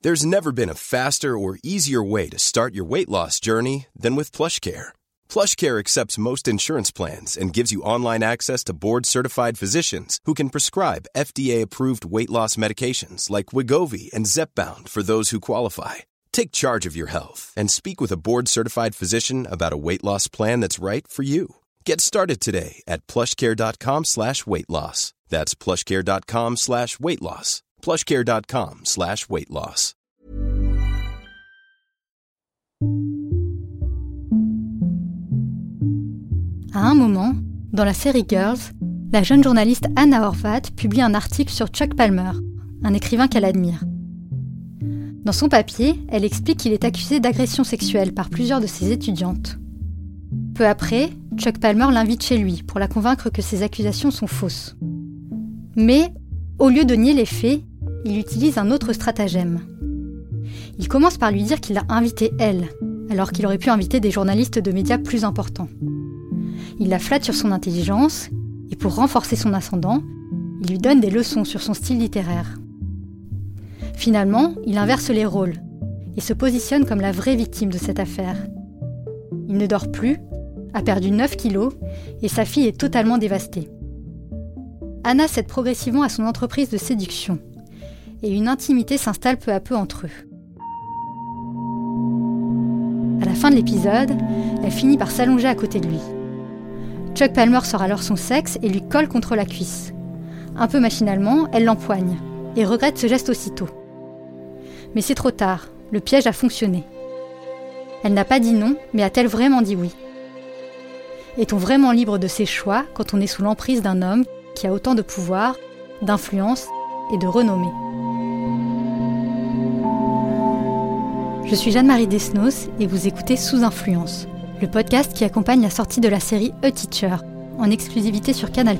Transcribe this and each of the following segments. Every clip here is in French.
There's never been a faster or easier way to start your weight loss journey than with PlushCare. PlushCare accepts most insurance plans and gives you online access to board-certified physicians who can prescribe FDA-approved weight loss medications like Wegovy and Zepbound for those who qualify. Take charge of your health and speak with a board-certified physician about a weight loss plan that's right for you. Get started today at plushcare.com/weightloss. That's plushcare.com/weightloss. plushcare.com/weightloss. À un moment, dans la série Girls, la jeune journaliste Hannah Horvath publie un article sur Chuck Palmer, un écrivain qu'elle admire. Dans son papier, elle explique qu'il est accusé d'agression sexuelle par plusieurs de ses étudiantes. Peu après, Chuck Palmer l'invite chez lui pour la convaincre que ses accusations sont fausses. Mais, au lieu de nier les faits, il utilise un autre stratagème. Il commence par lui dire qu'il l'a invitée elle, alors qu'il aurait pu inviter des journalistes de médias plus importants. Il la flatte sur son intelligence, et pour renforcer son ascendant, il lui donne des leçons sur son style littéraire. Finalement, il inverse les rôles, et se positionne comme la vraie victime de cette affaire. Il ne dort plus, a perdu 9 kilos, et sa fille est totalement dévastée. Hannah cède progressivement à son entreprise de séduction, et une intimité s'installe peu à peu entre eux. À la fin de l'épisode, elle finit par s'allonger à côté de lui. Chuck Palmer sort alors son sexe et lui colle contre la cuisse. Un peu machinalement, elle l'empoigne, et regrette ce geste aussitôt. Mais c'est trop tard, le piège a fonctionné. Elle n'a pas dit non, mais a-t-elle vraiment dit oui ? Est-on vraiment libre de ses choix quand on est sous l'emprise d'un homme qui a autant de pouvoir, d'influence et de renommée ? Je suis Jeanne-Marie Desnos et vous écoutez Sous Influence, le podcast qui accompagne la sortie de la série A Teacher, en exclusivité sur Canal+.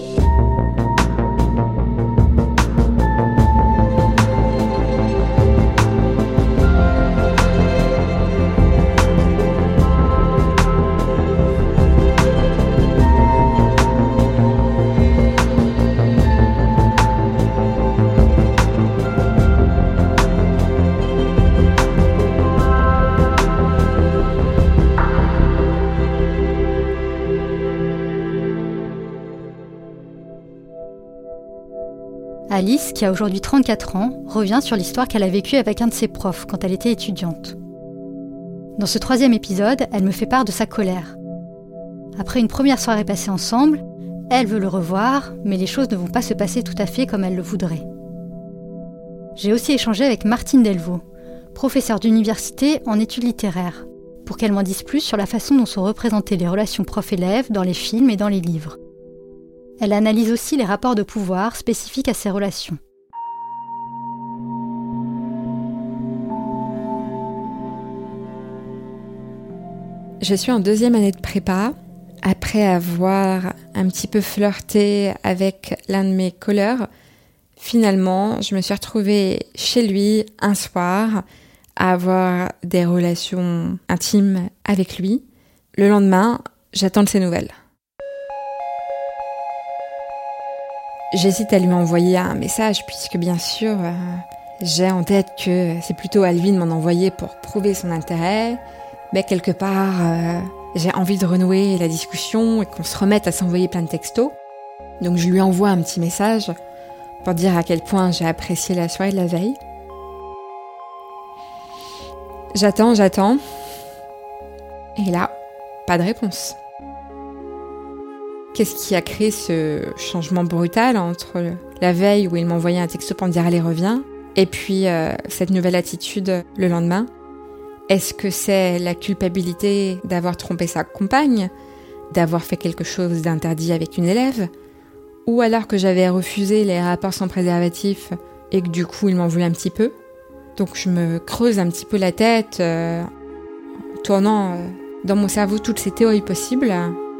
Alice, qui a aujourd'hui 34 ans, revient sur l'histoire qu'elle a vécue avec un de ses profs quand elle était étudiante. Dans ce 3e épisode, elle me fait part de sa colère. Après une première soirée passée ensemble, elle veut le revoir, mais les choses ne vont pas se passer tout à fait comme elle le voudrait. J'ai aussi échangé avec Martine Delvaux, professeure d'université en études littéraires, pour qu'elle m'en dise plus sur la façon dont sont représentées les relations prof-élève dans les films et dans les livres. Elle analyse aussi les rapports de pouvoir spécifiques à ces relations. Je suis en 2e année de prépa. Après avoir un petit peu flirté avec l'un de mes colleurs, finalement, je me suis retrouvée chez lui un soir à avoir des relations intimes avec lui. Le lendemain, j'attends de ses nouvelles. J'hésite à lui envoyer un message puisque bien sûr, j'ai en tête que c'est plutôt à lui de m'en envoyer pour prouver son intérêt. Mais quelque part, j'ai envie de renouer la discussion et qu'on se remette à s'envoyer plein de textos. Donc je lui envoie un petit message pour dire à quel point j'ai apprécié la soirée de la veille. J'attends. Et là, pas de réponse. Qu'est-ce qui a créé ce changement brutal entre la veille où il m'envoyait un texto pour me dire « allez, reviens » et puis cette nouvelle attitude le lendemain ? Est-ce que c'est la culpabilité d'avoir trompé sa compagne, d'avoir fait quelque chose d'interdit avec une élève ? Ou alors que j'avais refusé les rapports sans préservatif et que du coup il m'en voulait un petit peu ? Donc je me creuse un petit peu la tête, en tournant dans mon cerveau toutes ces théories possibles.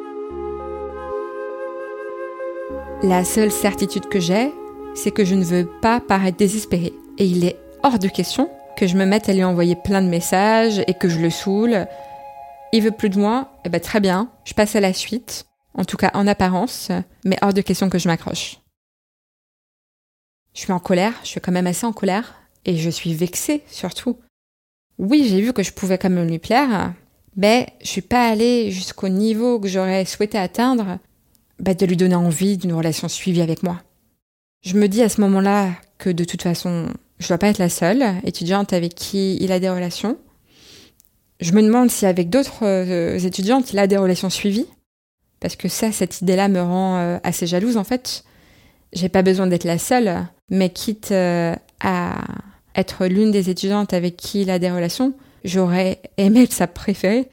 La seule certitude que j'ai, c'est que je ne veux pas paraître désespérée. Et il est hors de question que je me mette à lui envoyer plein de messages et que je le saoule. Il veut plus de moi, eh ben très bien, je passe à la suite. En tout cas en apparence, mais hors de question que je m'accroche. Je suis en colère, je suis quand même assez en colère. et je suis vexée surtout. Oui, j'ai vu que je pouvais quand même lui plaire, mais je suis pas allée jusqu'au niveau que j'aurais souhaité atteindre, de lui donner envie d'une relation suivie avec moi. Je me dis à ce moment-là que de toute façon, je dois pas être la seule étudiante avec qui il a des relations. Je me demande si avec d'autres étudiantes, il a des relations suivies. Parce que cette idée-là me rend assez jalouse en fait. J'ai pas besoin d'être la seule, mais quitte à être l'une des étudiantes avec qui il a des relations, j'aurais aimé être sa préférée.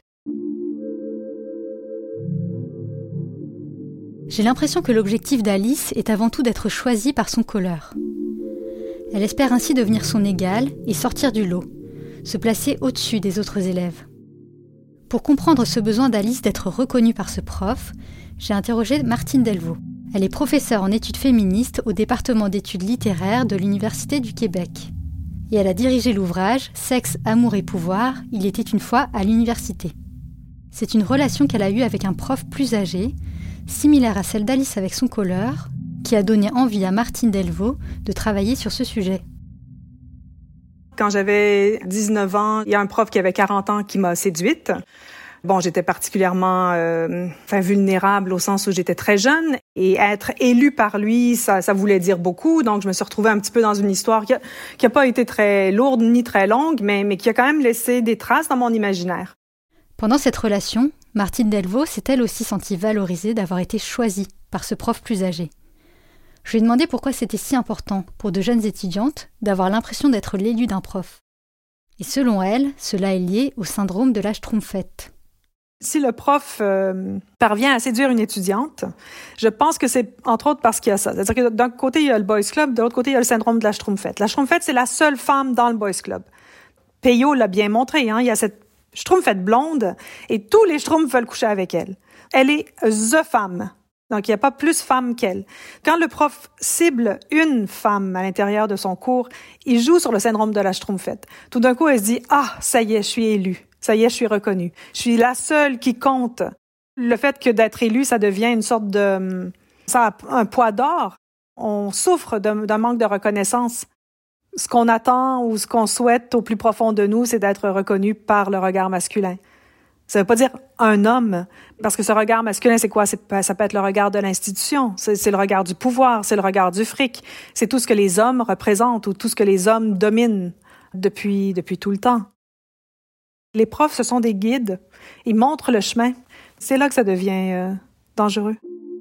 J'ai l'impression que l'objectif d'Alice est avant tout d'être choisie par son colleur. Elle espère ainsi devenir son égale et sortir du lot, se placer au-dessus des autres élèves. Pour comprendre ce besoin d'Alice d'être reconnue par ce prof, j'ai interrogé Martine Delvaux. Elle est professeure en études féministes au département d'études littéraires de l'Université du Québec. Et elle a dirigé l'ouvrage « Sexe, amour et pouvoir, il était une fois à l'université ». C'est une relation qu'elle a eue avec un prof plus âgé, similaire à celle d'Alice avec son colleur, qui a donné envie à Martine Delvaux de travailler sur ce sujet. Quand j'avais 19 ans, il y a un prof qui avait 40 ans qui m'a séduite. Bon, j'étais particulièrement vulnérable au sens où j'étais très jeune et être élue par lui, ça voulait dire beaucoup. Donc, je me suis retrouvée un petit peu dans une histoire qui a pas été très lourde ni très longue, mais qui a quand même laissé des traces dans mon imaginaire. Pendant cette relation, Martine Delvaux s'est elle aussi sentie valorisée d'avoir été choisie par ce prof plus âgé. Je lui ai demandé pourquoi c'était si important pour de jeunes étudiantes d'avoir l'impression d'être l'élue d'un prof. Et selon elle, cela est lié au syndrome de la Schtroumpfette. Si le prof parvient à séduire une étudiante, je pense que c'est entre autres parce qu'il y a ça. C'est-à-dire que d'un côté, il y a le boys club, de l'autre côté, il y a le syndrome de la Schtroumpfette. La Schtroumpfette, c'est la seule femme dans le boys club. Peyo l'a bien montré, il y a cette Schtroumpfette blonde et tous les Schtroumpfs veulent coucher avec elle. Elle est the femme. Donc, il n'y a pas plus femme qu'elle. Quand le prof cible une femme à l'intérieur de son cours, il joue sur le syndrome de la Schtroumpfette. Tout d'un coup, elle se dit « Ah, ça y est, je suis élue. Ça y est, je suis reconnue. Je suis la seule qui compte. » Le fait que d'être élue, ça devient une sorte de... Ça a un poids d'or. On souffre d'un manque de reconnaissance. Ce qu'on attend ou ce qu'on souhaite au plus profond de nous, c'est d'être reconnu par le regard masculin. Ça veut pas dire un homme, parce que ce regard masculin, c'est quoi? Ça peut être le regard de l'institution, c'est le regard du pouvoir, c'est le regard du fric, c'est tout ce que les hommes représentent ou tout ce que les hommes dominent depuis tout le temps. Les profs, ce sont des guides, ils montrent le chemin. C'est là que ça devient dangereux.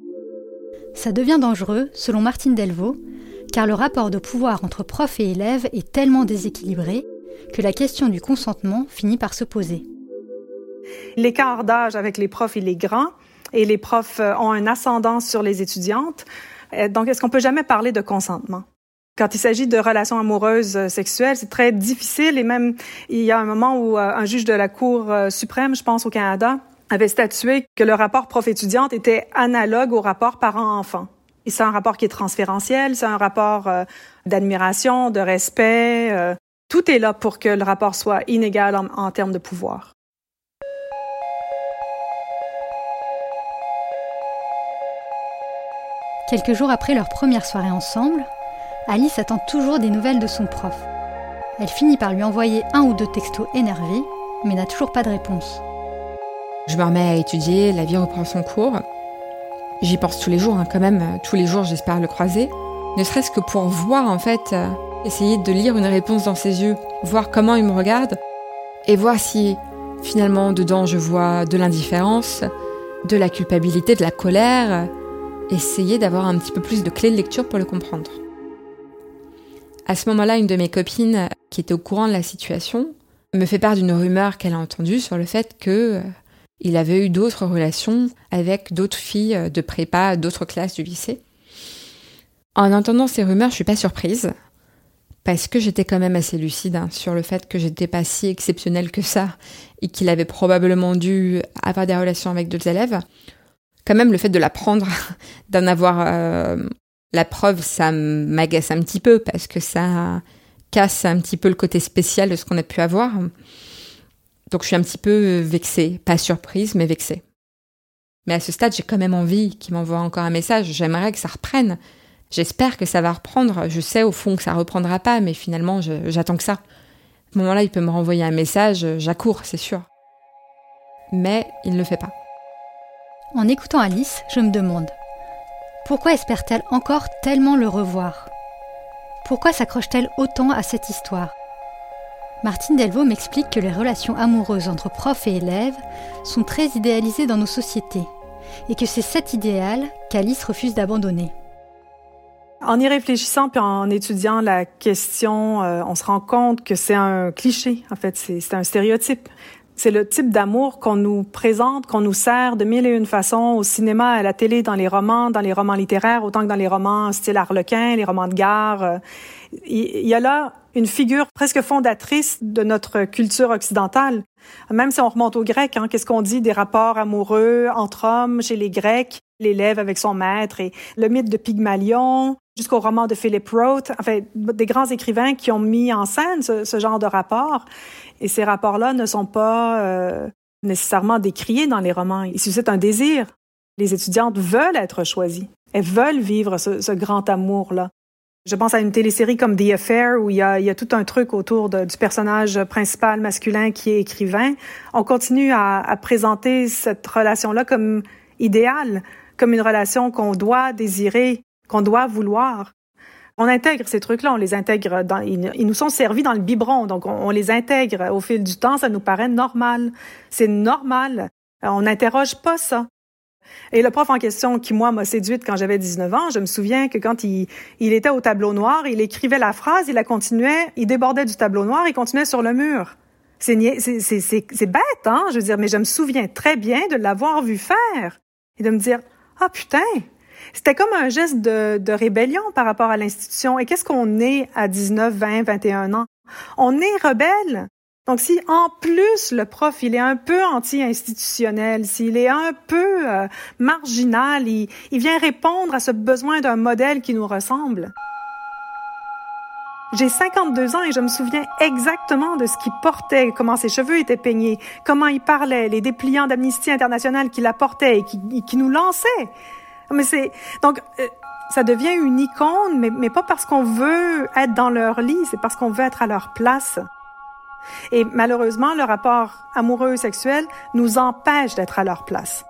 Ça devient dangereux, selon Martine Delvaux, car le rapport de pouvoir entre profs et élèves est tellement déséquilibré que la question du consentement finit par se poser. L'écart d'âge avec les profs, il est grand et les profs ont un ascendant sur les étudiantes. Donc, est-ce qu'on peut jamais parler de consentement? Quand il s'agit de relations amoureuses sexuelles, c'est très difficile et même il y a un moment où un juge de la Cour suprême, je pense au Canada, avait statué que le rapport prof-étudiante était analogue au rapport parent-enfant. Et c'est un rapport qui est transférentiel, c'est un rapport d'admiration, de respect. Tout est là pour que le rapport soit inégal en termes de pouvoir. Quelques jours après leur première soirée ensemble, Alice attend toujours des nouvelles de son prof. Elle finit par lui envoyer 1 ou 2 textos énervés, mais n'a toujours pas de réponse. Je me remets à étudier, la vie reprend son cours. J'y pense tous les jours, quand même. Tous les jours, j'espère le croiser. Ne serait-ce que pour voir, en fait, essayer de lire une réponse dans ses yeux, voir comment il me regarde, et voir si, finalement, dedans, je vois de l'indifférence, de la culpabilité, de la colère. Essayer d'avoir un petit peu plus de clés de lecture pour le comprendre. À ce moment-là, une de mes copines, qui était au courant de la situation, me fait part d'une rumeur qu'elle a entendue sur le fait qu'il avait eu d'autres relations avec d'autres filles de prépa, d'autres classes du lycée. En entendant ces rumeurs, je suis pas surprise, parce que j'étais quand même assez lucide sur le fait que j'étais pas si exceptionnelle que ça, et qu'il avait probablement dû avoir des relations avec d'autres élèves. Quand même, le fait de l'apprendre, d'en avoir la preuve, ça m'agace un petit peu parce que ça casse un petit peu le côté spécial de ce qu'on a pu avoir. Donc, je suis un petit peu vexée. Pas surprise, mais vexée. Mais à ce stade, j'ai quand même envie qu'il m'envoie encore un message. J'aimerais que ça reprenne. J'espère que ça va reprendre. Je sais au fond que ça reprendra pas, mais finalement, j'attends que ça. À ce moment-là, il peut me renvoyer un message, j'accours, c'est sûr. Mais il ne le fait pas. En écoutant Alice, je me demande, pourquoi espère-t-elle encore tellement le revoir ? Pourquoi s'accroche-t-elle autant à cette histoire ? Martine Delvaux m'explique que les relations amoureuses entre profs et élèves sont très idéalisées dans nos sociétés et que c'est cet idéal qu'Alice refuse d'abandonner. En y réfléchissant puis en étudiant la question, on se rend compte que c'est un cliché, en fait, c'est un stéréotype. C'est le type d'amour qu'on nous présente, qu'on nous sert de mille et une façons au cinéma, à la télé, dans les romans littéraires, autant que dans les romans style Harlequin, les romans de gare. Il y a là une figure presque fondatrice de notre culture occidentale. Même si on remonte aux Grecs, qu'est-ce qu'on dit des rapports amoureux entre hommes chez les Grecs, l'élève avec son maître et le mythe de Pygmalion, jusqu'au roman de Philip Roth, enfin, des grands écrivains qui ont mis en scène ce genre de rapports. Et ces rapports-là ne sont pas nécessairement décriés dans les romans. Ils suscitent un désir. Les étudiantes veulent être choisies. Elles veulent vivre ce grand amour-là. Je pense à une télésérie comme The Affair où il y a tout un truc autour du personnage principal masculin qui est écrivain. On continue à présenter cette relation-là comme idéale, comme une relation qu'on doit désirer, qu'on doit vouloir. On intègre ces trucs-là, on les intègre ils nous sont servis dans le biberon, donc on les intègre au fil du temps, ça nous paraît normal. C'est normal. On n'interroge pas ça. Et le prof en question qui, moi, m'a séduite quand j'avais 19 ans, je me souviens que quand il était au tableau noir, il écrivait la phrase, il la continuait, il débordait du tableau noir, il continuait sur le mur. C'est bête, hein? Je veux dire, mais je me souviens très bien de l'avoir vu faire et de me dire, ah putain! C'était comme un geste de rébellion par rapport à l'institution. Et qu'est-ce qu'on est à 19, 20, 21 ans? On est rebelle. Donc, si en plus le prof, il est un peu anti-institutionnel, s'il est un peu marginal, il vient répondre à ce besoin d'un modèle qui nous ressemble. J'ai 52 ans et je me souviens exactement de ce qu'il portait, comment ses cheveux étaient peignés, comment il parlait, les dépliants d'Amnesty International qu'il apportait et qui nous lançait. Mais donc, ça devient une icône, mais pas parce qu'on veut être dans leur lit, c'est parce qu'on veut être à leur place. Et malheureusement, le rapport amoureux sexuel nous empêche d'être à leur place.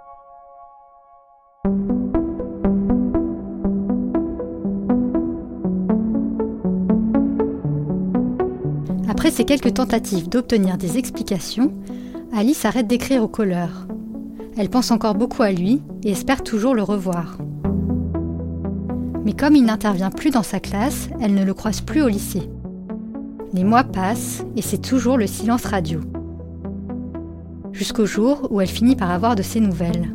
Après ces quelques tentatives d'obtenir des explications, Alice arrête d'écrire au colleur. Elle pense encore beaucoup à lui et espère toujours le revoir. Mais comme il n'intervient plus dans sa classe, elle ne le croise plus au lycée. Les mois passent et c'est toujours le silence radio. Jusqu'au jour où elle finit par avoir de ses nouvelles.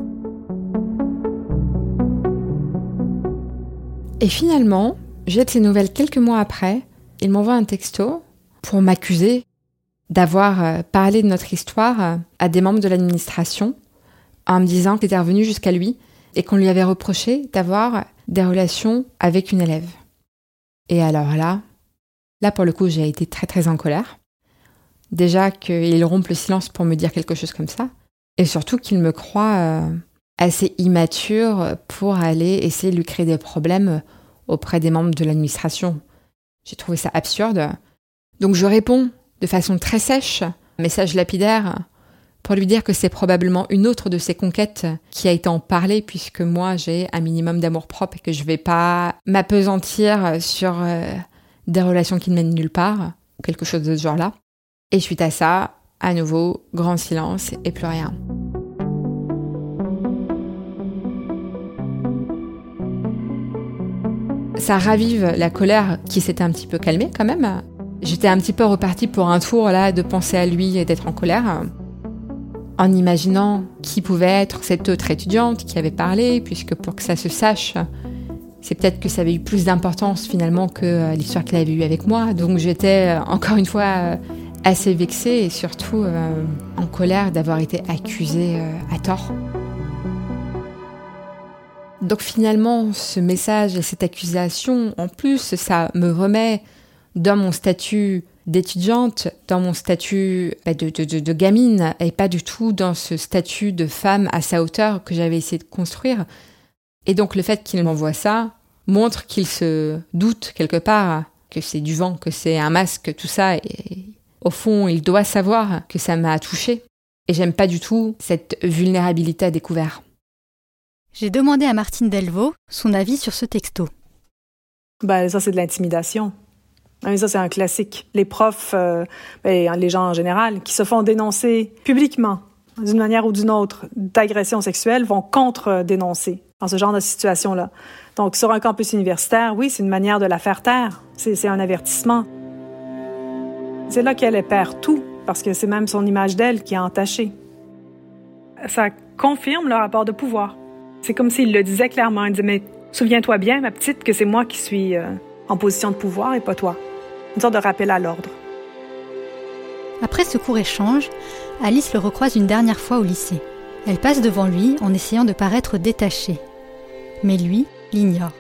Et finalement, j'ai de ses nouvelles quelques mois après. Il m'envoie un texto pour m'accuser d'avoir parlé de notre histoire à des membres de l'administration en me disant que c'était revenu jusqu'à lui et qu'on lui avait reproché d'avoir des relations avec une élève. Et alors là pour le coup, j'ai été très très en colère. Déjà qu'il rompe le silence pour me dire quelque chose comme ça, et surtout qu'il me croit assez immature pour aller essayer de lui créer des problèmes auprès des membres de l'administration. J'ai trouvé ça absurde. Donc je réponds de façon très sèche, message lapidaire, pour lui dire que c'est probablement une autre de ses conquêtes qui a été en parler, puisque moi j'ai un minimum d'amour-propre et que je vais pas m'appesantir sur des relations qui ne mènent nulle part, quelque chose de ce genre-là. Et suite à ça, à nouveau, grand silence et plus rien. Ça ravive la colère qui s'était un petit peu calmée quand même. J'étais un petit peu repartie pour un tour là de penser à lui et d'être en colère, en imaginant qui pouvait être cette autre étudiante qui avait parlé, puisque pour que ça se sache, c'est peut-être que ça avait eu plus d'importance finalement que l'histoire qu'il avait eue avec moi. Donc j'étais encore une fois assez vexée et surtout en colère d'avoir été accusée à tort. Donc finalement, ce message et cette accusation, en plus, ça me remet dans mon statut d'étudiante, dans mon statut de gamine, et pas du tout dans ce statut de femme à sa hauteur que j'avais essayé de construire. Et donc le fait qu'il m'envoie ça, montre qu'il se doute quelque part que c'est du vent, que c'est un masque, tout ça. Et au fond, il doit savoir que ça m'a touchée. Et j'aime pas du tout cette vulnérabilité à découvert. J'ai demandé à Martine Delvaux son avis sur ce texto. Ça, c'est de l'intimidation. Ça, c'est un classique. Les profs, les gens en général, qui se font dénoncer publiquement, d'une manière ou d'une autre, d'agression sexuelle, vont contre-dénoncer dans ce genre de situation-là. Donc, sur un campus universitaire, oui, c'est une manière de la faire taire. C'est un avertissement. C'est là qu'elle perd tout, parce que c'est même son image d'elle qui est entachée. Ça confirme le rapport de pouvoir. C'est comme s'il le disait clairement. Il disait, mais souviens-toi bien, ma petite, que c'est moi qui suis en position de pouvoir et pas toi. Une sorte de rappel à l'ordre. Après ce court échange, Alice le recroise une dernière fois au lycée. Elle passe devant lui en essayant de paraître détachée. Mais lui l'ignore.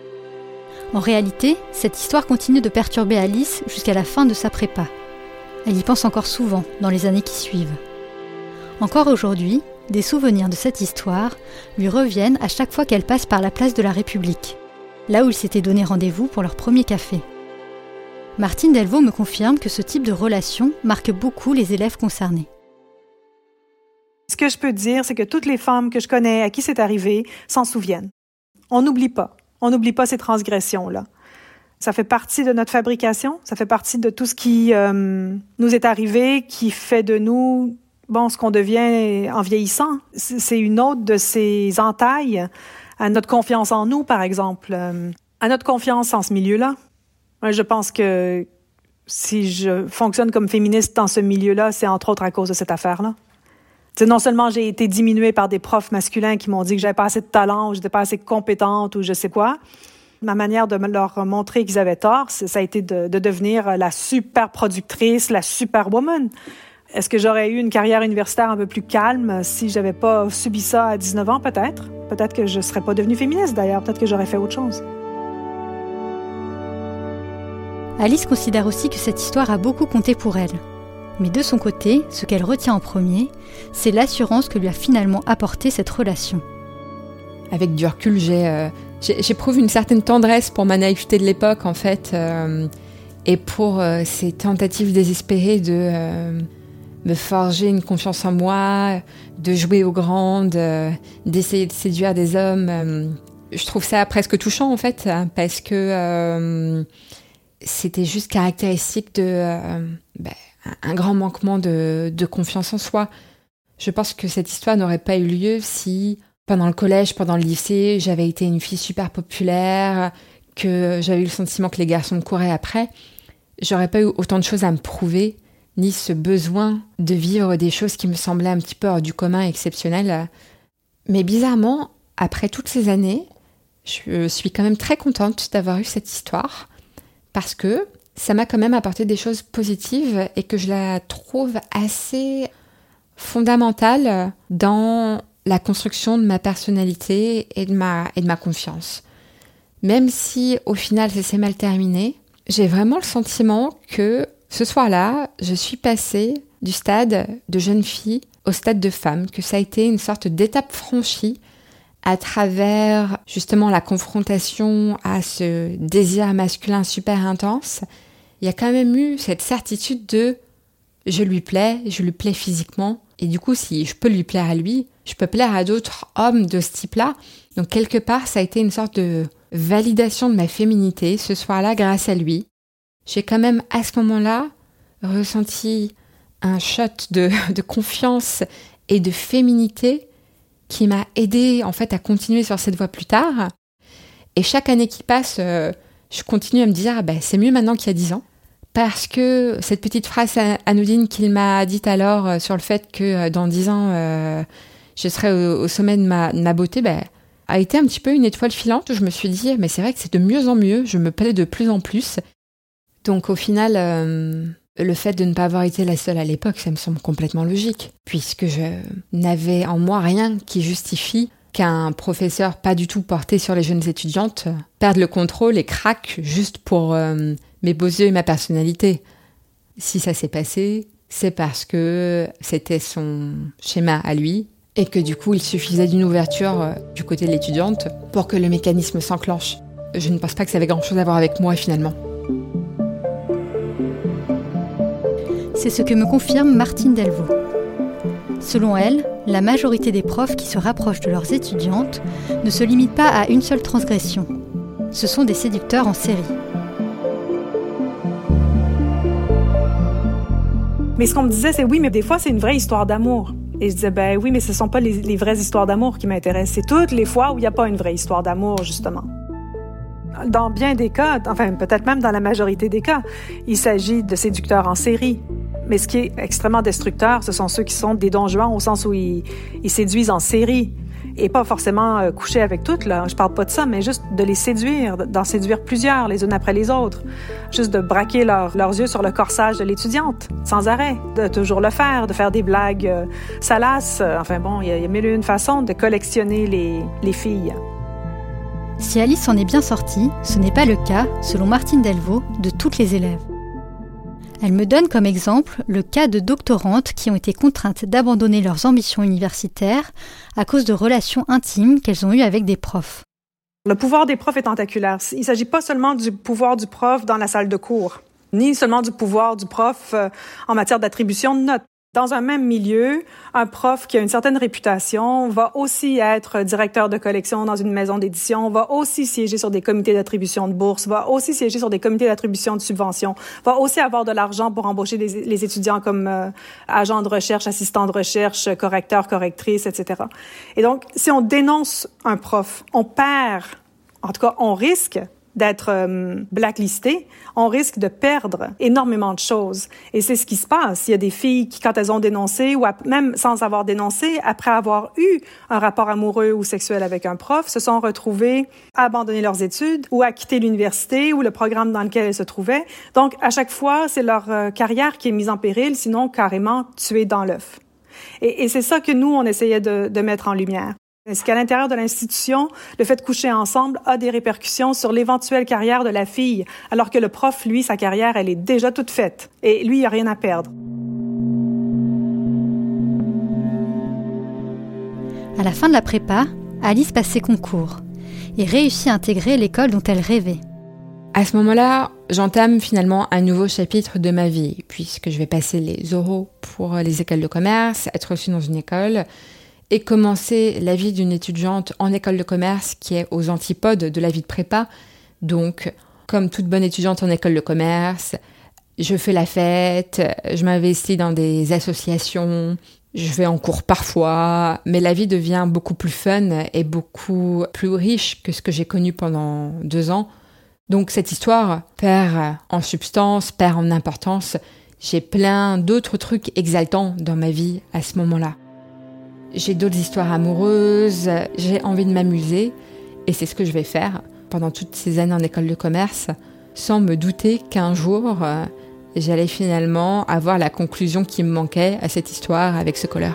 En réalité, cette histoire continue de perturber Alice jusqu'à la fin de sa prépa. Elle y pense encore souvent dans les années qui suivent. Encore aujourd'hui, des souvenirs de cette histoire lui reviennent à chaque fois qu'elle passe par la place de la République, là où ils s'étaient donné rendez-vous pour leur premier café. Martine Delvaux me confirme que ce type de relation marque beaucoup les élèves concernés. Ce que je peux dire, c'est que toutes les femmes que je connais à qui c'est arrivé s'en souviennent. On n'oublie pas. On n'oublie pas ces transgressions-là. Ça fait partie de notre fabrication, ça fait partie de tout ce qui nous est arrivé, qui fait de nous ce qu'on devient en vieillissant. C'est une autre de ces entailles à notre confiance en nous, par exemple, à notre confiance en ce milieu-là. Je pense que si je fonctionne comme féministe dans ce milieu-là, c'est entre autres à cause de cette affaire-là. Non seulement j'ai été diminuée par des profs masculins qui m'ont dit que j'avais pas assez de talent ou j'étais pas assez compétente ou je sais quoi. Ma manière de leur montrer qu'ils avaient tort, ça a été de devenir la super productrice, la superwoman. Est-ce que j'aurais eu une carrière universitaire un peu plus calme si j'avais pas subi ça à 19 ans, peut-être? Peut-être que je serais pas devenue féministe, d'ailleurs. Peut-être que j'aurais fait autre chose. Alice considère aussi que cette histoire a beaucoup compté pour elle. Mais de son côté, ce qu'elle retient en premier, c'est l'assurance que lui a finalement apporté cette relation. Avec du recul, j'éprouve une certaine tendresse pour ma naïveté de l'époque, en fait, et pour ces tentatives désespérées de me forger une confiance en moi, de jouer aux grandes, d'essayer de séduire des hommes. Je trouve ça presque touchant, en fait, parce que c'était juste caractéristique de un grand manquement de confiance en soi. Je pense que cette histoire n'aurait pas eu lieu si, pendant le collège, pendant le lycée, j'avais été une fille super populaire, que j'avais eu le sentiment que les garçons me couraient après. J'aurais pas eu autant de choses à me prouver, ni ce besoin de vivre des choses qui me semblaient un petit peu hors du commun, exceptionnelles. Mais bizarrement, après toutes ces années, je suis quand même très contente d'avoir eu cette histoire, parce que ça m'a quand même apporté des choses positives et que je la trouve assez fondamentale dans la construction de ma personnalité et de ma confiance. Même si au final ça s'est mal terminé, j'ai vraiment le sentiment que ce soir-là, je suis passée du stade de jeune fille au stade de femme, que ça a été une sorte d'étape franchie à travers justement la confrontation à ce désir masculin super intense. Il y a quand même eu cette certitude de je lui plais physiquement, et du coup si je peux lui plaire à lui, je peux plaire à d'autres hommes de ce type-là. Donc quelque part ça a été une sorte de validation de ma féminité ce soir-là grâce à lui. J'ai quand même à ce moment-là ressenti un shot de confiance et de féminité qui m'a aidée en fait à continuer sur cette voie plus tard. Et chaque année qui passe, je continue à me dire c'est mieux maintenant qu'il y a 10 ans. Parce que cette petite phrase anodine qu'il m'a dite alors sur le fait que dans 10 ans, je serais au sommet de ma beauté, a été un petit peu une étoile filante où je me suis dit, mais c'est vrai que c'est de mieux en mieux, je me plais de plus en plus. Donc au final, le fait de ne pas avoir été la seule à l'époque, ça me semble complètement logique, puisque je n'avais en moi rien qui justifie qu'un professeur pas du tout porté sur les jeunes étudiantes perde le contrôle et craque juste pour mes beaux yeux et ma personnalité. Si ça s'est passé, c'est parce que c'était son schéma à lui et que du coup il suffisait d'une ouverture du côté de l'étudiante pour que le mécanisme s'enclenche. je ne pense pas que ça avait grand-chose à voir avec moi finalement. C'est ce que me confirme Martine Delvaux. Selon elle, la majorité des profs qui se rapprochent de leurs étudiantes ne se limitent pas à une seule transgression. Ce sont des séducteurs en série. Mais ce qu'on me disait, c'est oui, mais des fois, c'est une vraie histoire d'amour. Et je disais, ben oui, mais ce ne sont pas les vraies histoires d'amour qui m'intéressent. C'est toutes les fois où il n'y a pas une vraie histoire d'amour, justement. Dans bien des cas, enfin peut-être même dans la majorité des cas, il s'agit de séducteurs en série. Mais ce qui est extrêmement destructeur, ce sont ceux qui sont des Don Juan au sens où ils séduisent en série. Et pas forcément coucher avec toutes, là. Je parle pas de ça, mais juste de les séduire, d'en séduire plusieurs, les unes après les autres. Juste de braquer leurs yeux sur le corsage de l'étudiante, sans arrêt. De toujours le faire, de faire des blagues salaces. Enfin bon, il y a mille et une façons de collectionner les filles. Si Alice en est bien sortie, ce n'est pas le cas, selon Martine Delvaux, de toutes les élèves. Elle me donne comme exemple le cas de doctorantes qui ont été contraintes d'abandonner leurs ambitions universitaires à cause de relations intimes qu'elles ont eues avec des profs. Le pouvoir des profs est tentaculaire. Il ne s'agit pas seulement du pouvoir du prof dans la salle de cours, ni seulement du pouvoir du prof en matière d'attribution de notes. Dans un même milieu, un prof qui a une certaine réputation va aussi être directeur de collection dans une maison d'édition, va aussi siéger sur des comités d'attribution de bourses, va aussi siéger sur des comités d'attribution de subventions, va aussi avoir de l'argent pour embaucher les étudiants comme agents de recherche, assistants de recherche, correcteurs, correctrices, etc. Et donc, si on dénonce un prof, on perd, en tout cas, on risque d'être blacklisté, on risque de perdre énormément de choses. Et c'est ce qui se passe. Il y a des filles qui, quand elles ont dénoncé, ou même sans avoir dénoncé, après avoir eu un rapport amoureux ou sexuel avec un prof, se sont retrouvées à abandonner leurs études ou à quitter l'université ou le programme dans lequel elles se trouvaient. Donc, à chaque fois, c'est leur carrière qui est mise en péril, sinon carrément tuée dans l'œuf. Et c'est ça que nous, on essayait de mettre en lumière. Est-ce qu'à l'intérieur de l'institution, le fait de coucher ensemble a des répercussions sur l'éventuelle carrière de la fille, alors que le prof, lui, sa carrière, elle est déjà toute faite. Et lui, il n'a rien à perdre. À la fin de la prépa, Alice passe ses concours et réussit à intégrer l'école dont elle rêvait. À ce moment-là, j'entame finalement un nouveau chapitre de ma vie, puisque je vais passer les oraux pour les écoles de commerce, être reçue dans une école et commencer la vie d'une étudiante en école de commerce qui est aux antipodes de la vie de prépa. Donc, comme toute bonne étudiante en école de commerce, je fais la fête, je m'investis dans des associations, je vais en cours parfois, mais la vie devient beaucoup plus fun et beaucoup plus riche que ce que j'ai connu pendant 2 ans. Donc cette histoire perd en substance, perd en importance. J'ai plein d'autres trucs exaltants dans ma vie à ce moment-là. J'ai d'autres histoires amoureuses, j'ai envie de m'amuser et c'est ce que je vais faire pendant toutes ces années en école de commerce, sans me douter qu'un jour, j'allais finalement avoir la conclusion qui me manquait à cette histoire avec ce colleur.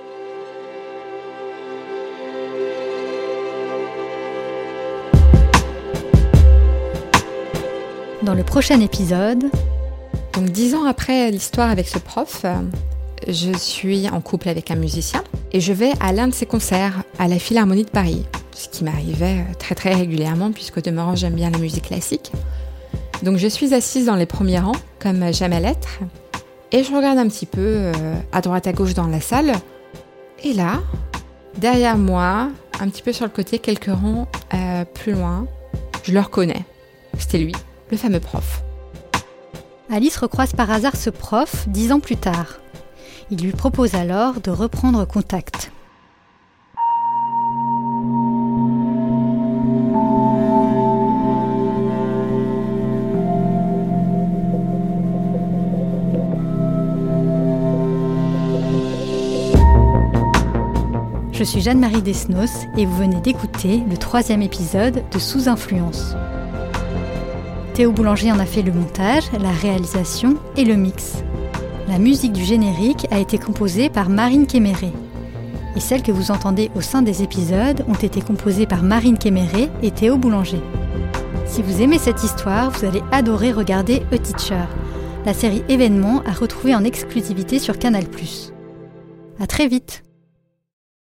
Dans le prochain épisode... Donc 10 ans après l'histoire avec ce prof, je suis en couple avec un musicien et je vais à l'un de ses concerts à la Philharmonie de Paris, ce qui m'arrivait très très régulièrement puisqu'au demeurant j'aime bien la musique classique. Donc je suis assise dans les premiers rangs, comme j'aime à l'être, et je regarde un petit peu à droite à gauche dans la salle. Et là, derrière moi, un petit peu sur le côté, quelques rangs plus loin, je le reconnais. C'était lui, le fameux prof. Alice recroise par hasard ce prof 10 ans plus tard. Il lui propose alors de reprendre contact. Je suis Jeanne-Marie Desnos et vous venez d'écouter le 3e épisode de Sous Influence. Théo Boulanger en a fait le montage, la réalisation et le mix. La musique du générique a été composée par Marine Kéméré. Et celles que vous entendez au sein des épisodes ont été composées par Marine Kéméré et Théo Boulanger. Si vous aimez cette histoire, vous allez adorer regarder A Teacher, la série événement à retrouver en exclusivité sur Canal+. À très vite.